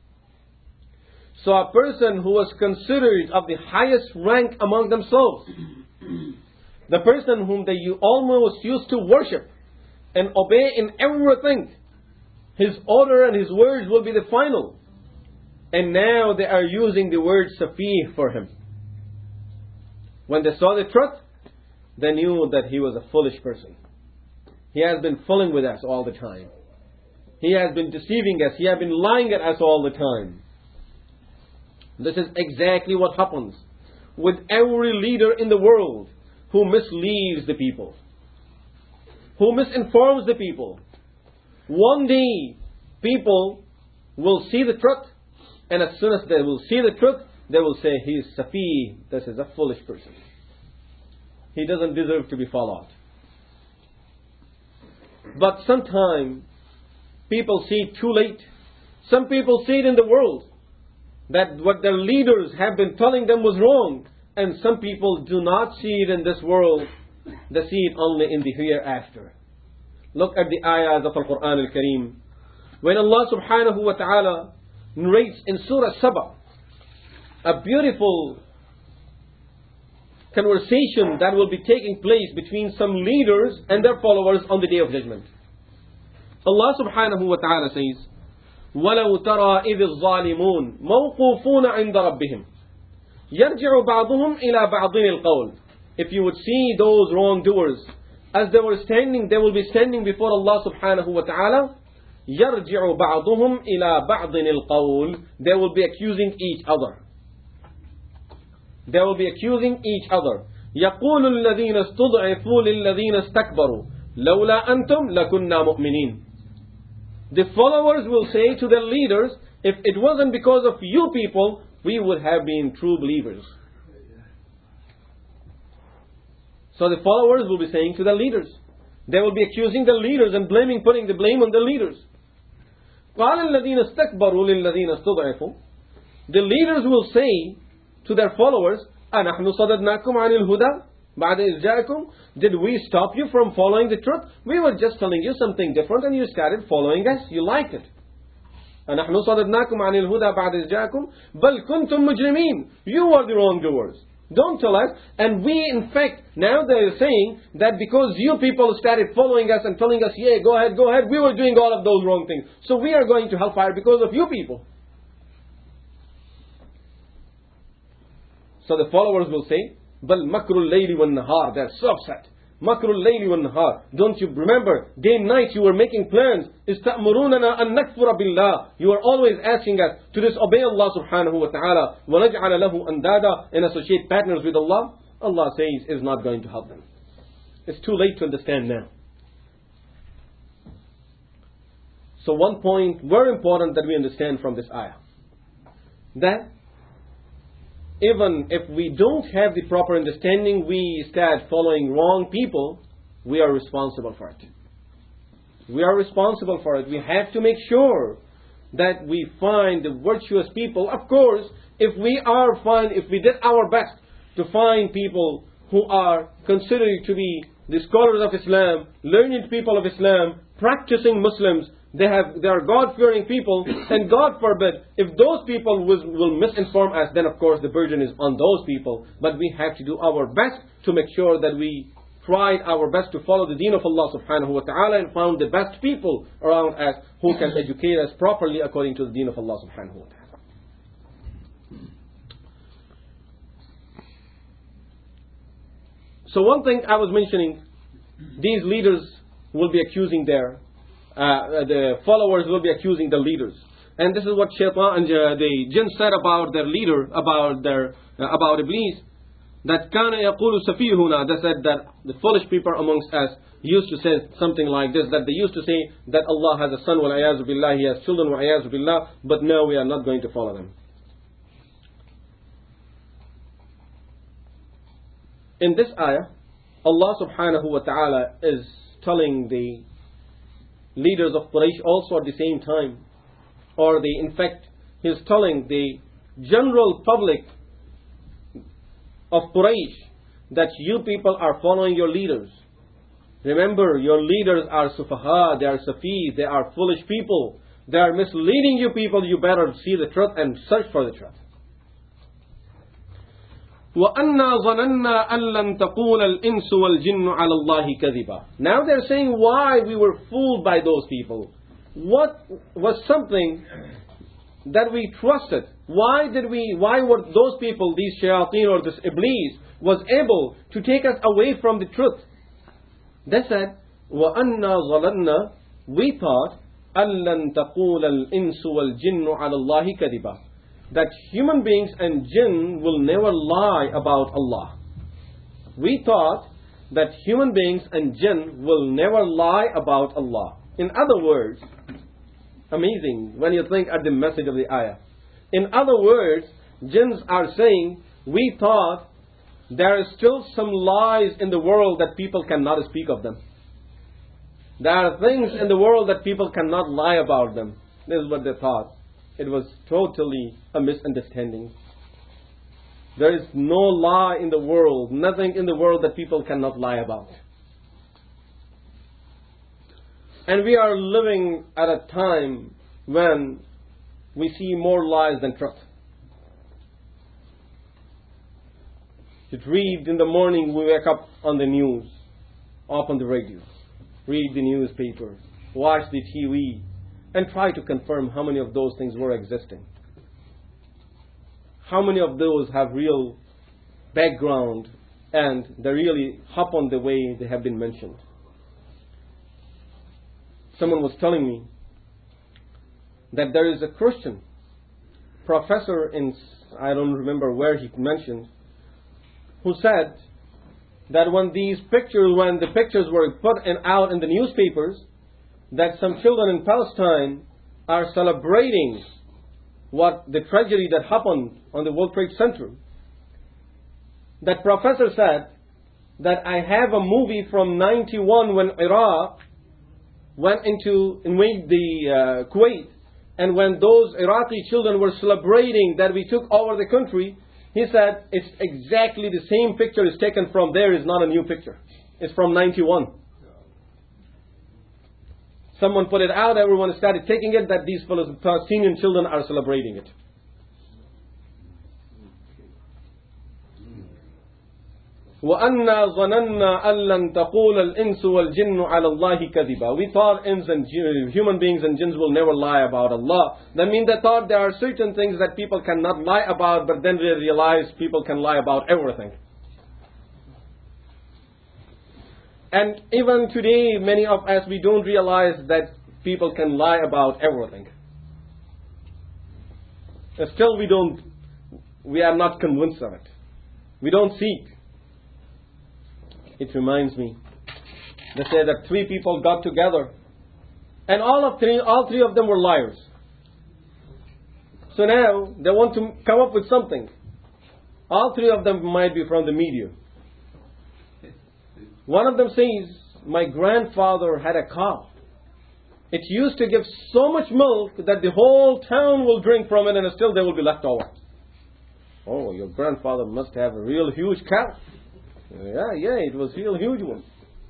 So a person who was considered of the highest rank among themselves, the person whom they almost used to worship and obey in everything, his order and his words will be the final. And now they are using the word Safi for him. When they saw the truth, they knew that he was a foolish person. He has been fooling with us all the time. He has been deceiving us. He has been lying at us all the time. This is exactly what happens with every leader in the world who misleads the people, who misinforms the people. One day, people will see the truth, and as soon as they will see the truth, they will say, he is Safi, this is a foolish person. He doesn't deserve to be followed. But sometimes people see it too late. Some people see it in the world, that what their leaders have been telling them was wrong. And some people do not see it in this world. They see it only in the hereafter. Look at the ayahs of Al-Quran Al-Kareem. When Allah subhanahu wa ta'ala narrates in Surah Saba a beautiful conversation that will be taking place between some leaders and their followers on the Day of Judgment. Allah subhanahu wa ta'ala says, وَلَوْ تَرَى إِذِ الظَّالِمُونَ مَوْقُوفُونَ عِنْدَ رَبِّهِمْ يَرْجِعُ بَعْضُهُمْ إِلَى بَعْضٍ الْقَوْلِ. If you would see those wrongdoers, as they were standing, they will be standing before Allah subhanahu wa ta'ala. يَرْجِعُ بَعْضُهُمْ إِلَى بَعْضٍ الْقَوْلِ. They will be accusing each other. They will be accusing each other. يَقُولُ الَّذِينَ اسْتُضْعِفُوا لِلَّذِينَ اسْتَكْبَرُوا لَوْلَا أَنْتُمْ لَكُنَّا مُؤْمِنِينَ. The followers will say to their leaders, if it wasn't because of you people, we would have been true believers. So the followers will be saying to the leaders. They will be accusing the leaders and putting the blame on the leaders. قَالَ الَّذِينَ اسْتَكْبَرُوا لِلَّذِينَ اسْتُضْعِفُوا. The leaders will say to their followers, أَنَحْنُ صَدَدْنَاكُمْ عَنِ الْهُدَى بَعْدَ إِذْ جَاءَكُمْ. Did we stop you from following the truth? We were just telling you something different and you started following us. You liked it. أَنَحْنُ صَدَدْنَاكُمْ عَنِ الْهُدَى بَعْدَ إِذْ جَاءَكُمْ بَلْ كُنْتُمْ مُجْرِمِينَ. You are the wrongdoers. Don't tell us. And we, in fact, now they are saying that because you people started following us and telling us, yeah, go ahead, we were doing all of those wrong things. So we are going to hellfire because of you people. So the followers will say, بَلْ مَكْرُ اللَّيْلِ وَالنَّهَارِ. They're so upset. مَكْرُ اللَّيْلِ وَالنَّهَارِ. Don't you remember, day and night you were making plans. إِسْتَأْمُرُونَنَا أَن نَكْفُرَ بِاللَّهِ. You are always asking us to disobey Allah subhanahu wa ta'ala. وَنَجْعَلَ لَهُ أَنْدَادًا. And associate partners with Allah. Allah says is not going to help them. It's too late to understand now. So one point very important that we understand from this ayah, that even if we don't have the proper understanding, we start following wrong people, we are responsible for it. We are responsible for it. We have to make sure that we find the virtuous people. Of course, if we did our best to find people who are considered to be the scholars of Islam, learned people of Islam, practicing Muslims, they are God-fearing people, and God forbid, if those people will misinform us, then of course the burden is on those people. But we have to do our best to make sure that we tried our best to follow the deen of Allah subhanahu wa ta'ala and found the best people around us who can educate us properly according to the deen of Allah subhanahu wa ta'ala. So one thing I was mentioning, these leaders will be accusing the followers will be accusing the leaders. And this is what Shaitan and the jinn said about their leader, about Iblis, that كَانَ يَقُولُ سَفِيهُنَا, they said that the foolish people amongst us used to say something like this, that they used to say that Allah has a son, وَالْعِيَاذُ بِاللَّهِ, He has children, وَالْعِيَاذُ بِاللَّهِ, but no, we are not going to follow them. In this ayah, Allah subhanahu wa ta'ala is telling the leaders of Quraysh also at the same time, or in fact, He is telling the general public of Quraysh that you people are following your leaders. Remember, your leaders are sufaha, they are safi, they are foolish people. They are misleading you people. You better see the truth and search for the truth. وَأَنَّا ظَنَنَّا أَن لَّن تَقُولَ الْإِنسُ وَالْجِنُّ عَلَى اللَّهِ كَذِبًا. Now they're saying why we were fooled by those people. What was something that we trusted? Why were those people, these shayateen or this Iblis, was able to take us away from the truth? They said, وَأَنَّا ظَنَنَّا, we thought, أَن لَّن تَقُولَ الْإِنسُ وَالْجِنُّ عَلى اللَّهِ كَذِبًا, that human beings and jinn will never lie about Allah. We thought that human beings and jinn will never lie about Allah. In other words, amazing when you think at the message of the ayah. In other words, jinns are saying, we thought there is still some lies in the world that people cannot speak of them. There are things in the world that people cannot lie about them. This is what they thought. It was totally a misunderstanding. There is no lie in the world, nothing in the world that people cannot lie about. And we are living at a time when we see more lies than truth. You read in the morning, we wake up on the news, open the radio, read the newspaper, watch the TV, and try to confirm how many of those things were existing. How many of those have real background and they really happen the way they have been mentioned. Someone was telling me that there is a Christian professor in, I don't remember where he mentioned, who said that when the pictures were put out in the newspapers, that some children in Palestine are celebrating the tragedy that happened on the World Trade Center. That professor said that I have a movie from 91 when Iraq went into invade the Kuwait, and when those Iraqi children were celebrating that we took over the country, he said it's exactly the same picture is taken from there. Is not a new picture. It's from 91. Someone put it out, everyone started taking it, that these Palestinian children are celebrating it. وَأَنَّا ظَنَنَّا أَن لَّن تَقُولَ الْإِنسُ وَالْجِنُّ عَلَى اللَّهِ كَذِبًا. We thought human beings and jinns will never lie about Allah. That means they thought there are certain things that people cannot lie about, but then they realized people can lie about everything. And even today, many of us, we don't realize that people can lie about everything. Still we are not convinced of it. We don't seek. It reminds me, they say that 3 people got together and all three of them were liars. So now they want to come up with something. All 3 of them might be from the media. One of them says, my grandfather had a cow. It used to give so much milk that the whole town will drink from it and still there will be left over. Oh, your grandfather must have a real huge cow. Yeah, it was a real huge one.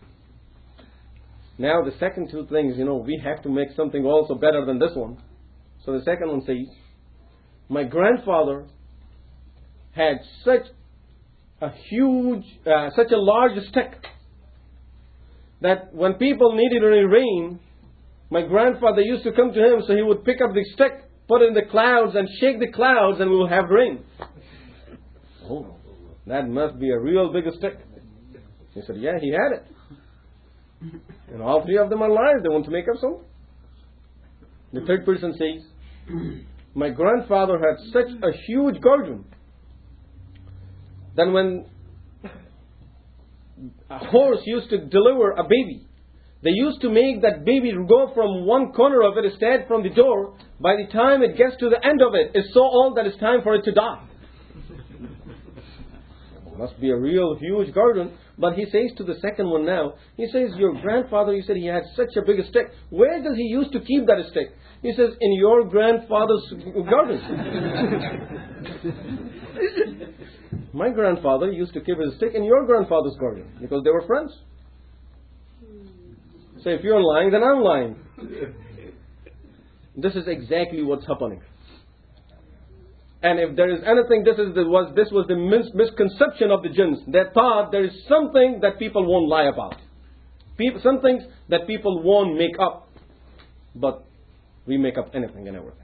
Now the second 2 things, we have to make something also better than this one. So the second one says, my grandfather had such a large stick that when people needed any rain, my grandfather used to come to him, so he would pick up the stick, put it in the clouds and shake the clouds and we will have rain. Oh, that must be a real big stick. He said, yeah, he had it. And all three of them are liars. They want to make up something. The third person says, my grandfather had such a huge garden that when a horse used to deliver a baby, they used to make that baby go from one corner of it, stand from the door. By the time it gets to the end of it, it's so old that it's time for it to die. It must be a real huge garden. But he says to the second one now, he says, your grandfather, you said he had such a big stick. Where does he used to keep that stick? He says, in your grandfather's garden. My grandfather used to keep his stick in your grandfather's garden because they were friends. So if you're lying, then I'm lying. This is exactly what's happening. And if there is anything, this was the misconception of the jinns. They thought there is something that people won't lie about. Some things that people won't make up. But we make up anything and everything.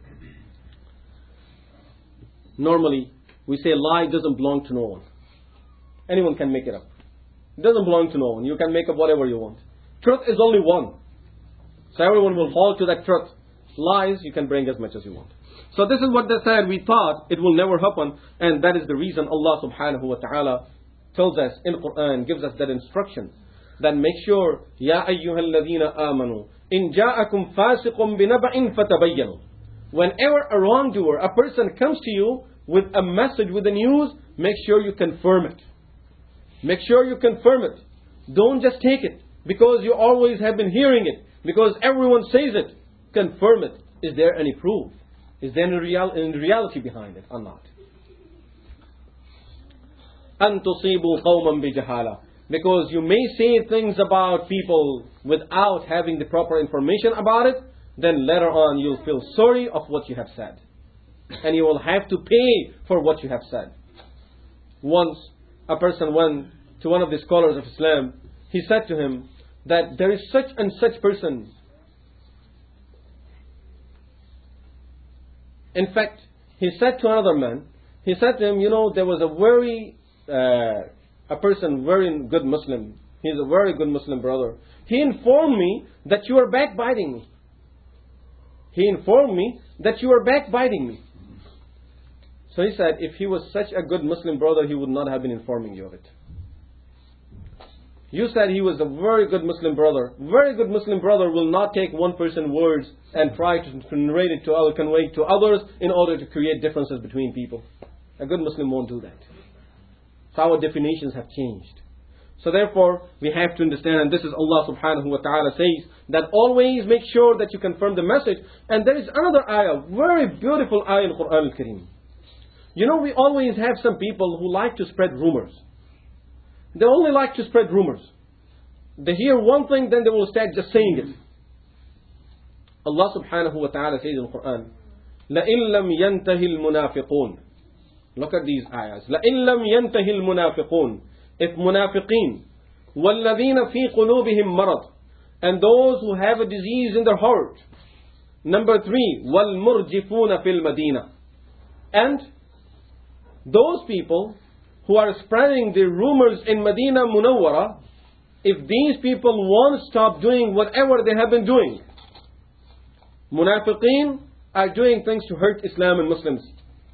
Normally, we say lie doesn't belong to no one. Anyone can make it up. It doesn't belong to no one. You can make up whatever you want. Truth is only one. So everyone will fall to that truth. Lies, you can bring as much as you want. So this is what they said. We thought it will never happen. And that is the reason Allah subhanahu wa ta'ala tells us in Quran, gives us that instruction. That make sure, Ya ayyuhal ladhina amanu, in ja'akum fasiqum binaba'in fatabayyanu. Whenever a wrongdoer, a person comes to you with a message, with the news, make sure you confirm it. Make sure you confirm it. Don't just take it because you always have been hearing it, because everyone says it. Confirm it. Is there any proof? Is there any reality behind it or not? أَن تُصِيبُوا قَوْمًا بِجَهَالَةٍ. Because you may say things about people without having the proper information about it, then later on you'll feel sorry of what you have said. And you will have to pay for what you have said. Once a person went to one of the scholars of Islam. He said to him that there is such and such person. In fact, he said to another man, he said to him, there was a person, very good Muslim. He's a very good Muslim brother. He informed me that you are backbiting me. He informed me that you are backbiting me. So he said, if he was such a good Muslim brother, he would not have been informing you of it. You said he was a very good Muslim brother. Very good Muslim brother will not take one person's words and try to narrate it to others, convey it to others in order to create differences between people. A good Muslim won't do that. So our definitions have changed. So therefore, we have to understand, and this is Allah subhanahu wa ta'ala says, that always make sure that you confirm the message. And there is another ayah, very beautiful ayah in Quran al-Kareem. We always have some people who like to spread rumors. They only like to spread rumors. They hear one thing, then they will start just saying it. Allah subhanahu wa ta'ala says in the Quran, لَإِن لَمْ يَنْتَهِ الْمُنَافِقُونَ. Look at these ayahs. لَإِن لَمْ يَنْتَهِ الْمُنَافِقُونَ. If munafiqeen, وَالَّذِينَ فِي قُلُوبِهِمْ مَرَضٍ, and those who have a disease in their heart. Number 3, وَالْمُرْجِفُونَ فِي الْمَدِينَةِ. And those people who are spreading the rumors in Medina Munawwara, if these people won't stop doing whatever they have been doing, munafiqeen are doing things to hurt Islam and Muslims.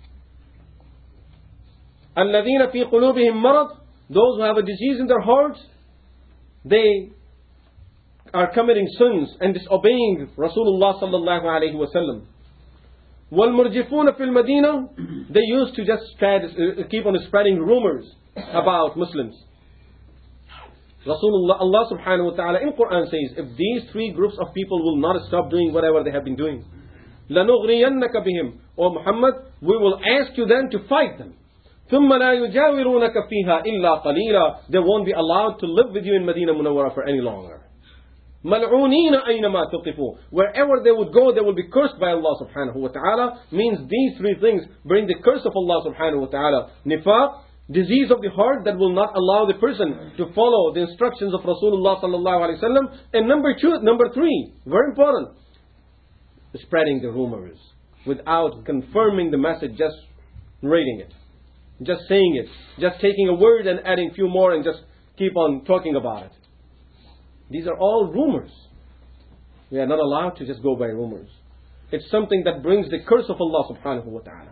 الَّذِينَ فِي قُلُوبِهِمْ مَرَضٍ, those who have a disease in their hearts, they are committing sins and disobeying Rasulullah sallallahu alayhi wa sallam. وَالْمُرْجِفُونَ فِي الْمَدِينَةِ, they used to just keep on spreading rumors about Muslims. Rasulullah, Allah subhanahu wa ta'ala in Quran says, if these 3 groups of people will not stop doing whatever they have been doing, لَنُغْرِيَنَّكَ بِهِمْ, O Muhammad, we will ask you then to fight them. ثُمَّ لَا يُجَاوِرُونَكَ فِيهَا إِلَّا قَلِيلًا, they won't be allowed to live with you in Medina Munawwara for any longer. مَلْعُونِينَ أَيْنَمَا تُقِفُوا, wherever they would go, they will be cursed by Allah subhanahu wa ta'ala. Means these 3 things bring the curse of Allah subhanahu wa ta'ala. Nifaq, disease of the heart that will not allow the person to follow the instructions of Rasulullah sallallahu alayhi wa sallam. And number 3, very important, spreading the rumors without confirming the message, just reading it, just saying it, just taking a word and adding few more and just keep on talking about it. These are all rumors. We are not allowed to just go by rumors. It's something that brings the curse of Allah subhanahu wa ta'ala.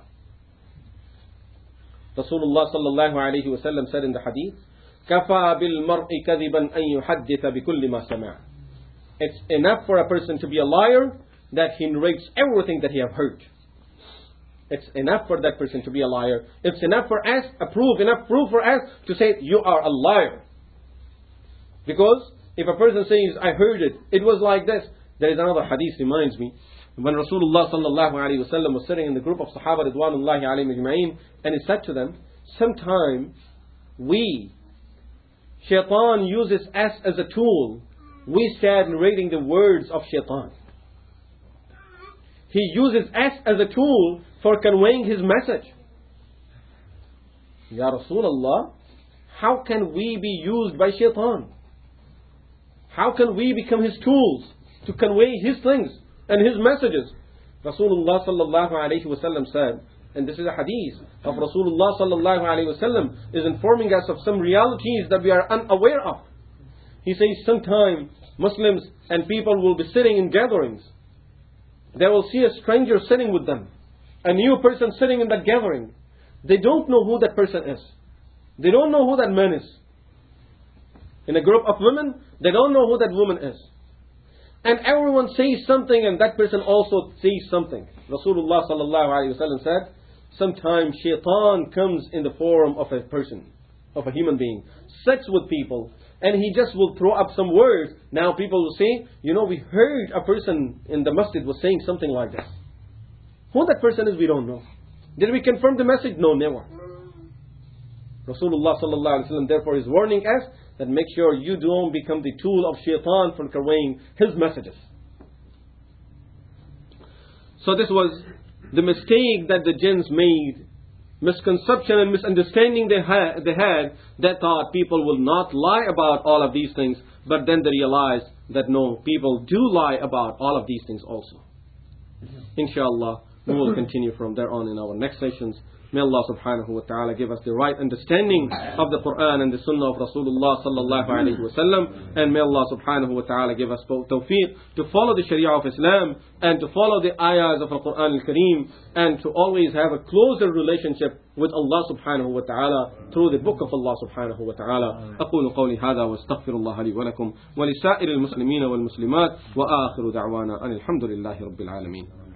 Rasulullah sallallahu alayhi wa sallam said in the hadith, كَفَى بِالْمَرْءِ كَذِبًا أَن يُحَدِّثَ بِكُلِّ مَا سَمِعَ. It's enough for a person to be a liar that he narrates everything that he have heard. It's enough for that person to be a liar. It's enough for us, enough proof for us to say, you are a liar. Because if a person says, I heard it, it was like this. There is another hadith reminds me. When Rasulullah sallallahu alayhi wa sallam was sitting in the group of Sahaba Ridwanullahi alayhim ajma'in, and he said to them, sometime Shaitan uses us as a tool. We start narrating the words of Shaitan. He uses us as a tool for conveying his message. Ya Rasulullah, how can we be used by Shaitan? How can we become his tools to convey his things and his messages? Rasulullah sallallahu alayhi wa sallam said, and this is a hadith of Rasulullah sallallahu alayhi wa sallam, is informing us of some realities that we are unaware of. He says, sometime Muslims and people will be sitting in gatherings. They will see a stranger sitting with them, a new person sitting in that gathering. They don't know who that person is. They don't know who that man is. In a group of women, they don't know who that woman is. And everyone says something and that person also says something. Rasulullah sallallahu alayhi wa sallam said, sometimes Shaitan comes in the form of a person, of a human being, sits with people, and he just will throw up some words. Now people will say, we heard a person in the masjid was saying something like this. Who that person is, we don't know. Did we confirm the message? No, never. Rasulullah sallallahu alayhi wa sallam therefore is warning us that make sure you don't become the tool of Shaitan for conveying his messages. So this was the mistake that the jinns made, misconception and misunderstanding they had, that thought people will not lie about all of these things, but then they realized that no, people do lie about all of these things also. Inshallah, we will continue from there on in our next sessions. May Allah subhanahu wa ta'ala give us the right understanding of the Quran and the Sunnah of Rasulullah sallallahu alayhi wa sallam. And may Allah subhanahu wa ta'ala give us tawfiq to follow the Sharia of Islam and to follow the ayahs of the Quran al-Kareem and to always have a closer relationship with Allah subhanahu wa ta'ala through the book of Allah subhanahu wa ta'ala. أقول قولي هذا واستغفر الله لي ولكم ولسائر المسلمين والمسلمات وآخر دعوانا أن الحمد لله رب العالمين.